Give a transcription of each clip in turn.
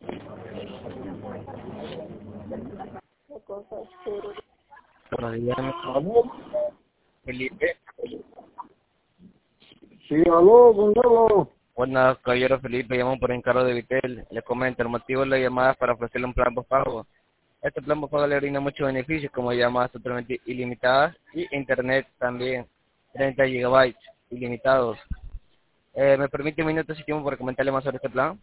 Buenos días, ¿Aló? Felipe. Sí, aló, Gonzalo. Buenas, caballero Felipe, llamo por encargo de Vitel. Le comento, el motivo de la llamada es para ofrecerle un plan postpago. Este plan postpago le brinda muchos beneficios, como llamadas totalmente ilimitadas y internet también, 30 gigabytes ilimitados. ¿Me permite un minuto si tiempo para comentarle más sobre este plan?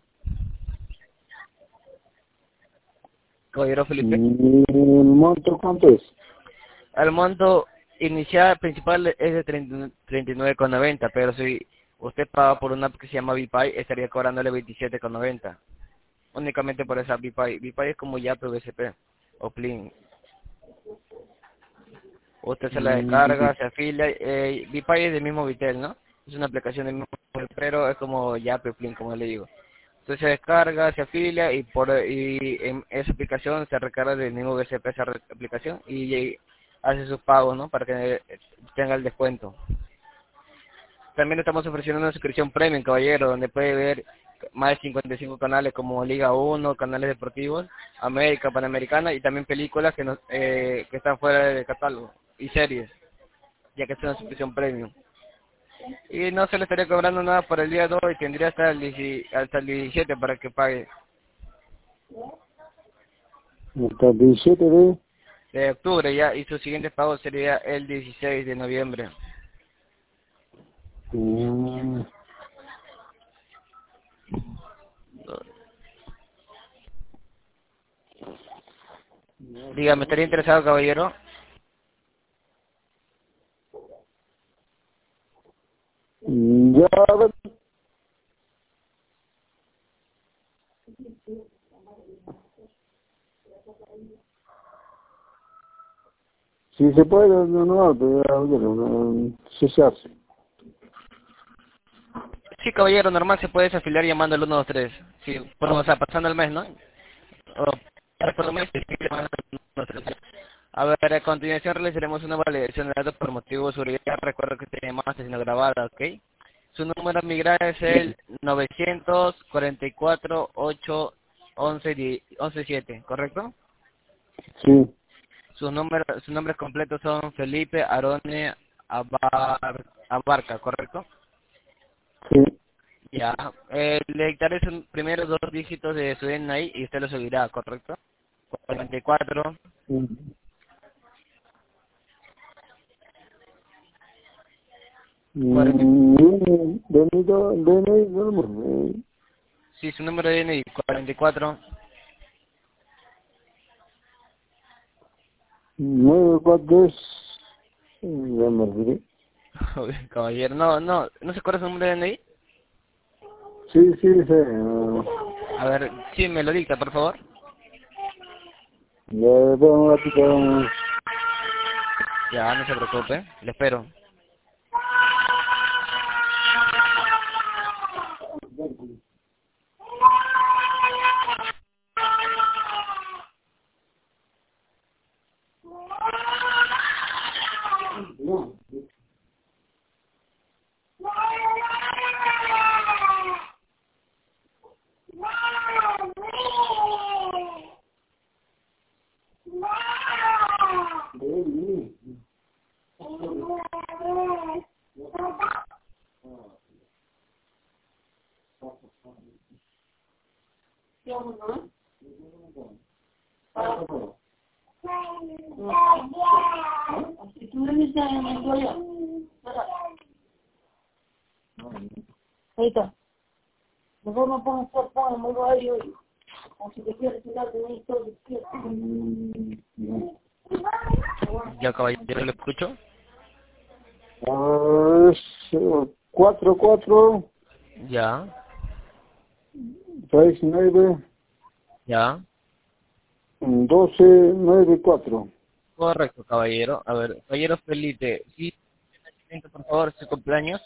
Caballero Felipe. ¿Y el monto cuánto es? El monto inicial principal es de 39,90, pero si usted paga por una app que se llama VPay, estaría cobrándole 27,90. Únicamente por esa VPay. VPay es como Yape o BCP o Plin. Usted se la descarga, se afilia. VPay es del mismo Vitel, ¿no? Es una aplicación del mismo, pero es como Yape o Plin, como le digo. Entonces se descarga, se afilia y en esa aplicación se recarga del mismo BCP esa aplicación y hace sus pagos, ¿no? Para que tenga el descuento. También estamos ofreciendo una suscripción premium, caballero, donde puede ver más de 55 canales como Liga 1, canales deportivos, América, Panamericana y también películas que están fuera del catálogo y series, ya que es una suscripción premium. Y no se le estaría cobrando nada por el día de hoy, tendría hasta el 17 para que pague. Hasta el 17 de... De octubre ya, y su siguiente pago sería el 16 de noviembre. Mm, Dígame, ¿estaría interesado, caballero? ya, a ver. Si se puede, no, pero si se hace. Sí, caballero, normal se puede desafiliar llamando al 123. Sí, o sea, pasando el mes, ¿no? Por el mes, sí, llamando al 123. A ver, a continuación realizaremos una validación de datos por motivo de seguridad. Recuerdo que esta llamada está siendo grabada, ¿ok? Su número migrar es el 944-811-7, ¿correcto? Sí, Sus nombres completos son Felipe Arone Abarca, ¿correcto? sí. Ya, le dictaré sus primeros dos dígitos de su DNI y usted lo seguirá, ¿correcto? 44, Mm, 40, sí, su número de DNI, 44, 943, ya me olvidé. Joder, caballero, no se acuerda su número de DNI. Sí, sí, sí. A ver, sí, me lo dicta, por favor. Le doy un ratito. Ya, no se preocupe, le espero. Ahí está. Mejor no pongas por pan, muy aéreo. O si te quieres tirar, tenéis todo lo que quieras. Ya, caballero, lo escucho. 44, Ya, 69, ya. 12, 94. Correcto, caballero. A ver, caballero Felipe, sí, por favor, su cumpleaños.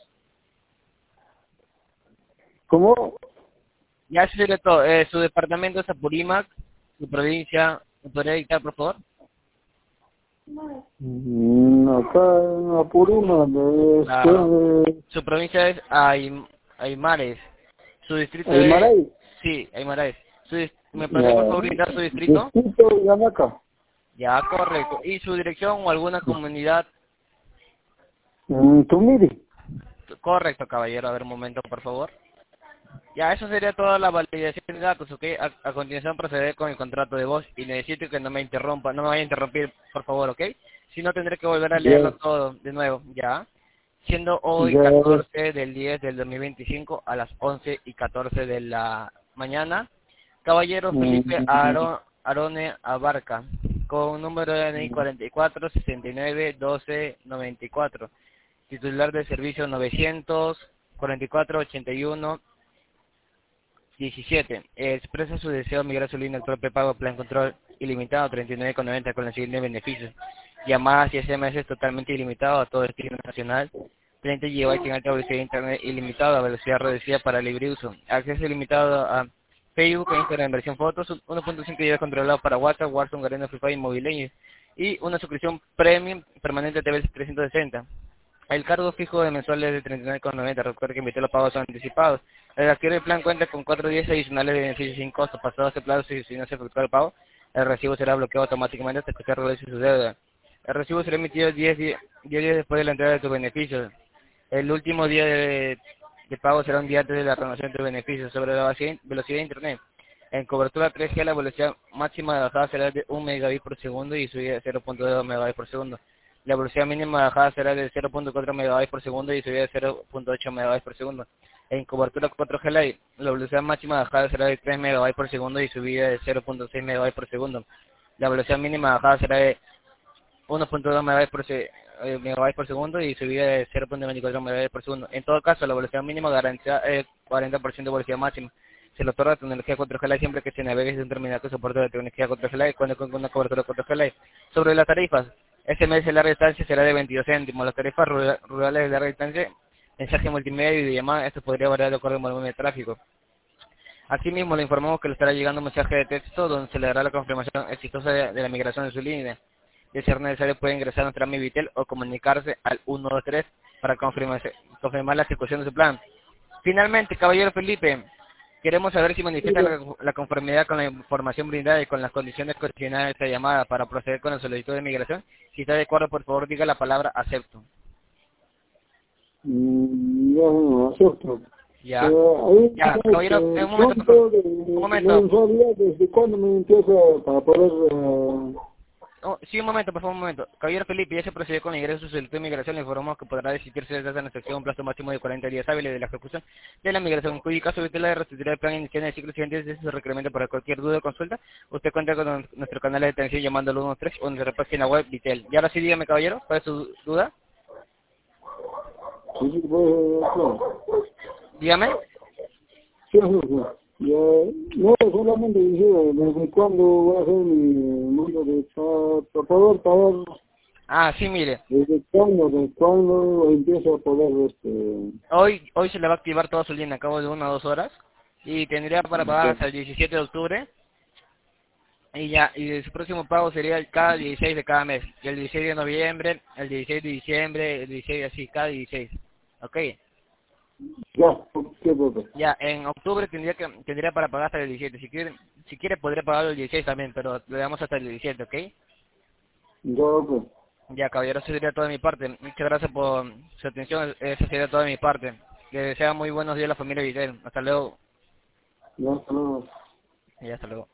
¿Cómo? Ya se sería todo. Su departamento es Apurímac, su provincia, ¿me podría dictar, por favor? Acá en Apurima, después Claro. de Su provincia es Aymares. Su distrito es... Aymaray. Sí, Aymares. ¿Me puede por favor indicar su distrito? Distrito Yanaca. Ya, correcto. ¿Y su dirección o alguna comunidad? Tumiri. Correcto, caballero. A ver, un momento, por favor. Ya, eso sería toda la validación de datos, ¿ok? A continuación procederé con el contrato de voz y necesito que no me interrumpa, no me vaya a interrumpir, por favor, ¿ok? Si no, tendré que volver a leerlo todo de nuevo, ¿ya? Siendo hoy 14 del 10 del 2025 a las 11:14 de la mañana. Caballero Felipe Arone Abarca, con número de DNI 44 69 12 94, titular de servicio 900 44 81 17. Expresa su deseo de migrar su línea actual prepago plan control ilimitado 39,90 con los siguientes beneficios: llamadas y SMS totalmente ilimitado a todo destino nacional, 30 GB en alta velocidad de internet ilimitado a velocidad reducida para libre uso, acceso ilimitado a Facebook e Instagram en versión fotos, 1.5 GB controlado para WhatsApp, Warzone, Garena, Free Fire y Mobile Legends, y una suscripción premium permanente TV 360. El cargo fijo de mensuales de 39,90. Recuerde que emitir los pagos son anticipados. El adquirir el plan cuenta con 4 días adicionales de beneficios sin costo. Pasado ese plazo, si no se efectúa el pago, el recibo será bloqueado automáticamente hasta que se realice su deuda. El recibo será emitido 10 días después de la entrega de tus beneficios. El último día de pago será un día antes de la renovación de tus beneficios. Sobre la velocidad de internet. En cobertura 3G la velocidad máxima de bajada será de 1 megabit por segundo y subida de 0.2 megabit por segundo. La velocidad mínima de bajada será de 0.4 megabytes por segundo y subida de 0.8 megabytes por segundo. En cobertura 4G Lite, la velocidad máxima de bajada será de 3 megabytes por segundo y subida de 0.6 megabytes por segundo. La velocidad mínima de bajada será de 1.2 megabytes por segundo y subida de 0.24 megabytes por segundo. En todo caso, la velocidad mínima garantizada es 40% de velocidad máxima. Se le otorga tecnología 4G Lite siempre que se navegue desde un terminal que soporte la tecnología 4G Lite cuando con una cobertura 4G Lite. Sobre las tarifas, SMS de larga distancia será de 22 céntimos. Las tarifas rurales de larga distancia, mensaje multimedia y de llamada, esto podría variar de acuerdo al volumen de tráfico. Asimismo, le informamos que le estará llegando un mensaje de texto donde se le dará la confirmación exitosa de la migración de su línea. De ser necesario, puede ingresar a nuestra Mivitel o comunicarse al 123 para confirmar la ejecución de su plan. Finalmente, caballero Felipe, queremos saber si manifiesta la conformidad con la información brindada y con las condiciones condicionadas de esta llamada para proceder con la solicitud de migración. Si está de acuerdo, por favor, diga la palabra acepto. No, acepto. Ya, ya, caballero, un momento, por favor. Un momento. ¿Desde cuándo me empieza para poder...? Sí, un momento, por favor, un momento. Caballero Felipe, ya se procedió con el ingreso de su solicitud de migración. Le informamos que podrá desistirse desde la sección un plazo máximo de 40 días hábiles de la ejecución de la migración. En cuyo caso, usted la restituirá el plan inicial en el ciclo siguiente de su requerimiento. Para cualquier duda o consulta, usted cuenta con nuestro canal de atención llamando al 113 o nuestra página web Vitel. Y ahora sí, dígame, caballero, ¿cuál es su duda? Sí, claro. Dígame. Sí. No, solamente dije, ¿desde cuándo voy a hacer mi número de para poder pagar? Ah, sí, mire. ¿Desde cuándo empiezo a poder Hoy se le va a activar toda su línea a cabo de 1 o 2 horas y tendría para pagar hasta el 17 de octubre. Y ya, y su próximo pago sería cada 16 de cada mes. Y el 16 de noviembre, el 16 de diciembre, el 16 así, cada 16. ¿Ok? Ya, ¿qué puedo? Ya, en octubre tendría para pagar hasta el 17. Si quiere podría pagar el 16 también, pero le damos hasta el 17, ¿ok? Ya, ok. Ya, caballero, eso sería todo de mi parte. Muchas gracias por su atención. Eso sería todo de mi parte. Le deseo muy buenos días a la familia Vidal. Hasta luego. Ya, hasta luego. Y hasta luego.